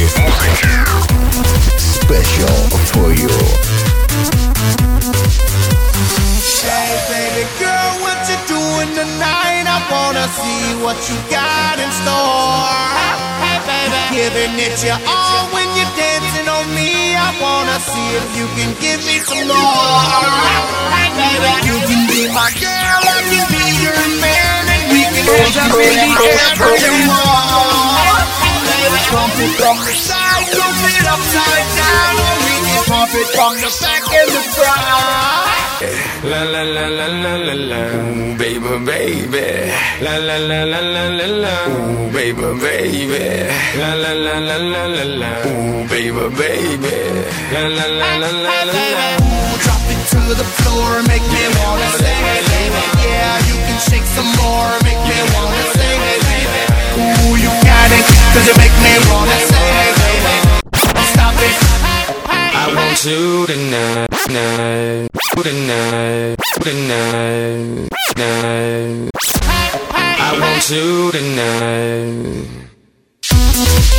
Special for you. Hey baby girl, what you doing tonight? I wanna see what you got in store. Hey baby, giving it your all when you're dancing on me. I wanna see if you can give me some more. Hey baby, you can be my girl, I can be your man, and we can hold up in the air for more. Baby, pump it from the side, pump it upside down, or we can pump it from the back and the front. La la la la la la la, ooh, baby, baby. La la la la la la la, ooh, baby, baby. La la la la la la la, ooh, baby, baby. La la la la la la la. Ooh, drop it to the floor, make me wanna sing it, baby. Yeah, you can shake some more, make me wanna sing it, baby. Ooh, you got it, 'cause you make me wanna sing it, baby. Stop it. I want you tonight, tonight, tonight, tonight, tonight. I want you tonight.